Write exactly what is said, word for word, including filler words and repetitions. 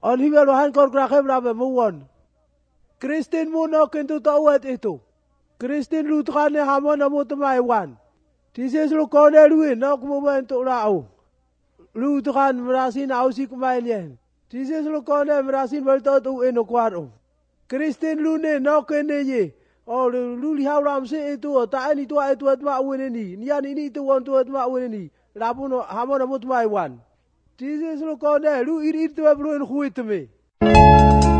On hivel wahan kor krakem rabe muwon. Kristin mo no kintu tawet itu. Kristin lu tukane hamon amu temai wan. Tises lu kone luin no kumumen tu rau. Lu tukan merasin ausi kumain yen. Tises lu kone merasin beltot u eno kwaro. Kristin lu ne no kene ye. Oh lu lihat ram se itu ta ini tua itu atma uene ni. Nian ini itu wan tu atma uene ni. Lapuno hamon amu temai wan. Jesus lu kone lu iri itu belum huit me.